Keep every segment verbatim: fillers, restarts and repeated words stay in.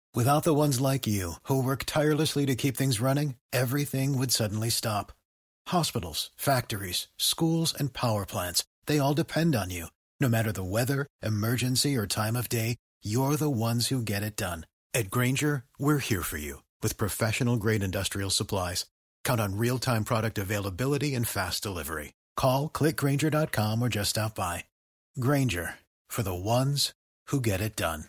Without the ones like you, who work tirelessly to keep things running, everything would suddenly stop. Hospitals, factories, schools, and power plants, they all depend on you. No matter the weather, emergency, or time of day, you're the ones who get it done. At Grainger, we're here for you with professional-grade industrial supplies. Count on real-time product availability and fast delivery. Call, click Grainger dot com, or just stop by. Grainger, for the ones who get it done.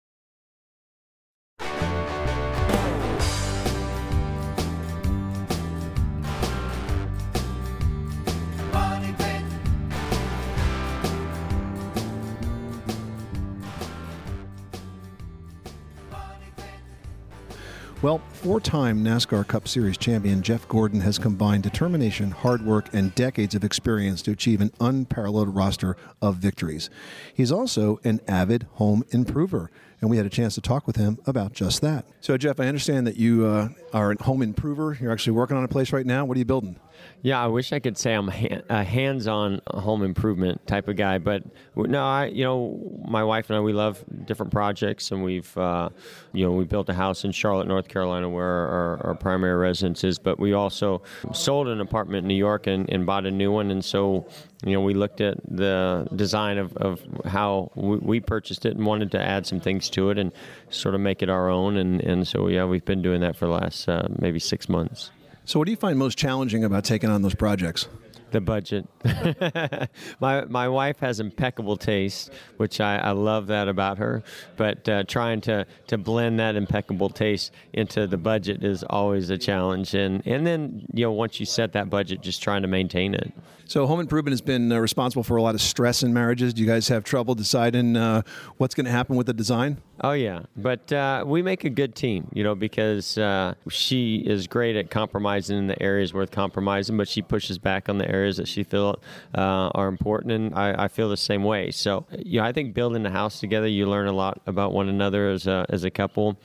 Well, four-time NASCAR Cup Series champion Jeff Gordon has combined determination, hard work, and decades of experience to achieve an unparalleled roster of victories. He's also an avid home improver, and we had a chance to talk with him about just that. So, Jeff, I understand that you uh, are a home improver. You're actually working on a place right now. What are you building? Yeah, I wish I could say I'm a hands-on home improvement type of guy, but no, I, you know, my wife and I, we love different projects, and we've, uh, you know, we built a house in Charlotte, North Carolina, where our, our primary residence is, but we also sold an apartment in New York and, and bought a new one, and so, you know, we looked at the design of, of how we, we purchased it and wanted to add some things to it and sort of make it our own, and, and so, yeah, we've been doing that for the last uh, maybe six months. So what do you find most challenging about taking on those projects? The budget. my my wife has impeccable taste, which I, I love that about her. But uh, trying to, to blend that impeccable taste into the budget is always a challenge. And and then, you know, once you set that budget, just trying to maintain it. So home improvement has been uh, responsible for a lot of stress in marriages. Do you guys have trouble deciding uh, what's going to happen with the design? Oh, yeah. But uh, we make a good team, you know, because uh, she is great at compromising in the areas worth compromising, but she pushes back on the areas that she feel uh, are important, and I, I feel the same way. So, you know, I think building a house together, you learn a lot about one another as a, as a couple.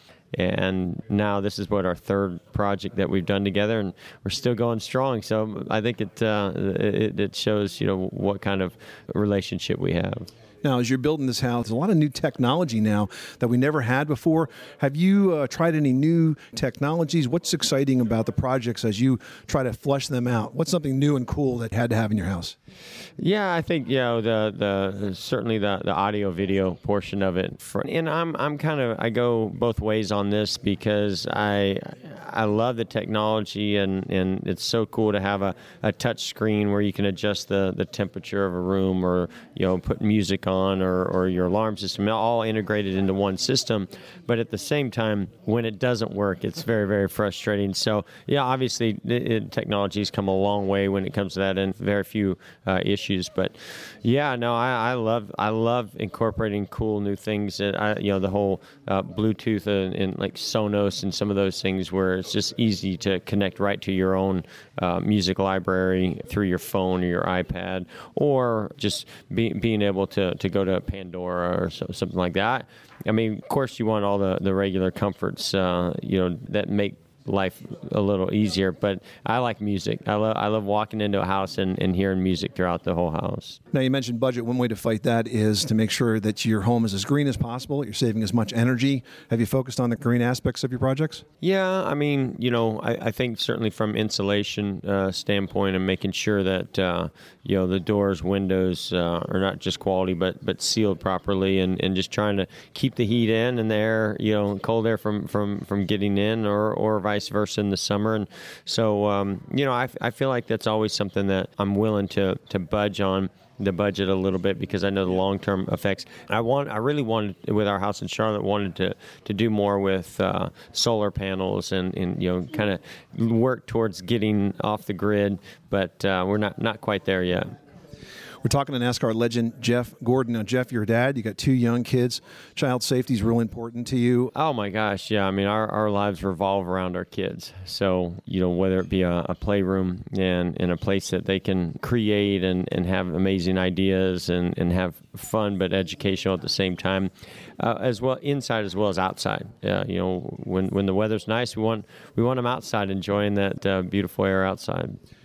And now this is what our third project that we've done together, and we're still going strong. So I think it uh, it, it shows, you know, what kind of relationship we have. Now, as you're building this house, there's a lot of new technology now that we never had before. Have you uh, tried any new technologies? What's exciting about the projects as you try to flush them out? What's something new and cool that you had to have in your house? Yeah, I think, you know, the the certainly the, the audio video portion of it. For, and I'm I'm kind of I go both ways on this because I I love the technology, and, and it's so cool to have a, a touch screen where you can adjust the, the temperature of a room, or, you know, put music on, or, or your alarm system, all integrated into one system. But at the same time, when it doesn't work, it's very, very frustrating. So, yeah, obviously it, it, technology's come a long way when it comes to that, and very few uh, issues. But yeah, no, I, I love I love incorporating cool new things. That I, you know, the whole uh, Bluetooth and, and like Sonos and some of those things where it's just easy to connect right to your own uh, music library through your phone or your iPad, or just be, being able to, to go to Pandora or so, something like that. I mean, of course, you want all the, the regular comforts, uh, you know, that make life a little easier, but I like music. I love I love walking into a house and, and hearing music throughout the whole house. Now, you mentioned budget. One way to fight that is to make sure that your home is as green as possible. You're saving as much energy. Have you focused on the green aspects of your projects? Yeah, I mean, you know, I, I think certainly from insulation uh, standpoint, and making sure that uh, you know, the doors, windows uh, are not just quality, but but sealed properly, and, and just trying to keep the heat in and the air, you know, cold air from from, from getting in, or or vice versa in the summer. And so, um, you know, I, I feel like that's always something that I'm willing to, to budge on the budget a little bit, because I know the long-term effects. I want, I really wanted, with our house in Charlotte, wanted to, to do more with uh, solar panels, and, and, you know, kind of work towards getting off the grid, but uh, we're not, not quite there yet. We're talking to NASCAR legend Jeff Gordon. Now, Jeff, you're a dad. You got two young kids. Child safety is real important to you. Oh, my gosh, yeah. I mean, our, our lives revolve around our kids. So, you know, whether it be a, a playroom and, and a place that they can create and, and have amazing ideas and, and have fun but educational at the same time, uh, as well inside as well as outside. Uh, you know, when when the weather's nice, we want we want them outside enjoying that uh, beautiful air outside.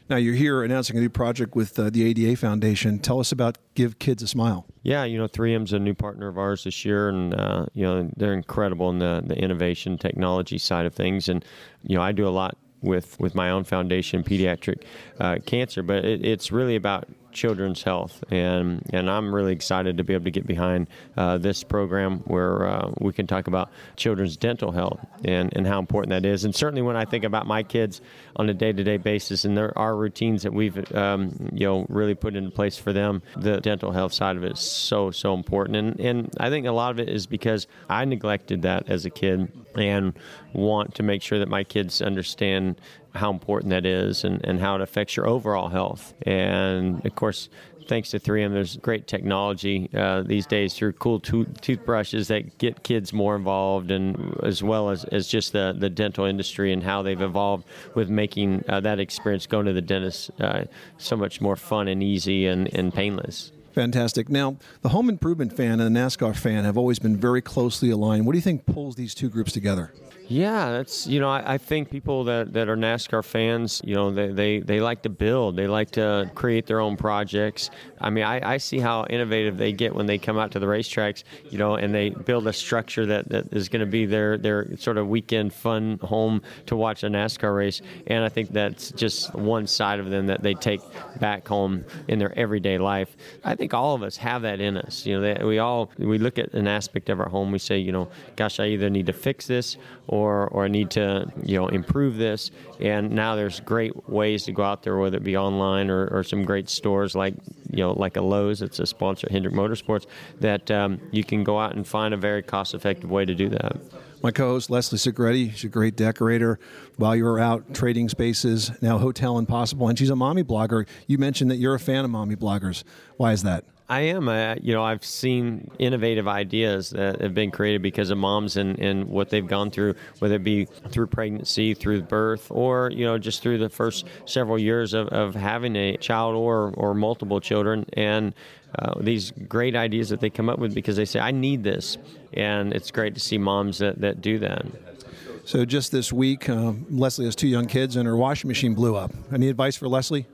Now, you're here announcing a new project with uh, the A D A Foundation. Tell us about Give Kids a Smile. Yeah, you know, three M's a new partner of ours this year, and, uh, you know, they're incredible in the, the innovation technology side of things. And, you know, I do a lot with, with my own foundation, pediatric uh, cancer, but it, it's really about children's health, and and I'm really excited to be able to get behind uh, this program where uh, we can talk about children's dental health and, and how important that is. And certainly when I think about my kids on a day-to-day basis, and there are routines that we've um, you know really put into place for them, the dental health side of it is so so important. And and I think a lot of it is because I neglected that as a kid, and want to make sure that my kids understand how important that is and, and how it affects your overall health. And of course, thanks to three M, there's great technology uh, these days through cool to- toothbrushes that get kids more involved, and as well as, as just the, the dental industry and how they've evolved with making uh, that experience going to the dentist uh, so much more fun and easy and, and painless. Fantastic. Now, the home improvement fan and the NASCAR fan have always been very closely aligned. What do you think pulls these two groups together? Yeah, that's, you know, I, I think people that, that are NASCAR fans, you know, they, they, they like to build. They like to create their own projects. I mean, I, I see how innovative they get when they come out to the racetracks, you know, and they build a structure that, that is going to be their, their sort of weekend fun home to watch a NASCAR race. And I think that's just one side of them that they take back home in their everyday life. I think all of us have that in us. You know, that we all, we look at an aspect of our home, we say, you know, gosh, I either need to fix this or or I need to, you know, improve this. And now there's great ways to go out there, whether it be online or, or some great stores like, you know, like a Lowe's, it's a sponsor, Hendrick Motorsports, that um, you can go out and find a very cost-effective way to do that. My co-host, Leslie Segretti, she's a great decorator. While you were out trading spaces, now Hotel Impossible, and she's a mommy blogger. You mentioned that you're a fan of mommy bloggers. Why is that? I am. I, you know, I've seen innovative ideas that have been created because of moms and, and what they've gone through, whether it be through pregnancy, through birth, or, you know, just through the first several years of, of having a child or, or multiple children. And uh, these great ideas that they come up with because they say, I need this. And it's great to see moms that, that do that. So just this week, uh, Leslie has two young kids and her washing machine blew up. Any advice for Leslie?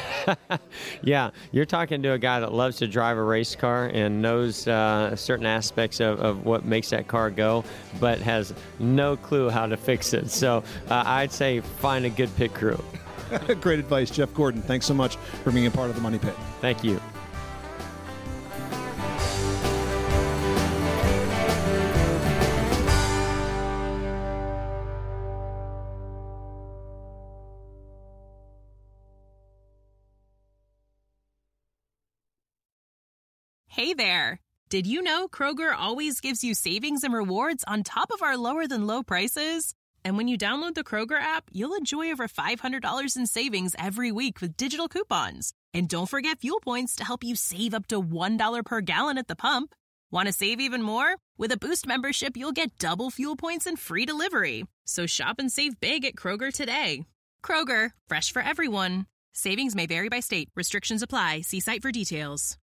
Yeah, you're talking to a guy that loves to drive a race car and knows uh, certain aspects of, of what makes that car go, but has no clue how to fix it. So uh, I'd say find a good pit crew. Great advice, Jeff Gordon. Thanks so much for being a part of the Money Pit. Thank you. Hey there! Did you know Kroger always gives you savings and rewards on top of our lower-than-low prices? And when you download the Kroger app, you'll enjoy over five hundred dollars in savings every week with digital coupons. And don't forget fuel points to help you save up to one dollar per gallon at the pump. Want to save even more? With a Boost membership, you'll get double fuel points and free delivery. So shop and save big at Kroger today. Kroger, fresh for everyone. Savings may vary by state. Restrictions apply. See site for details.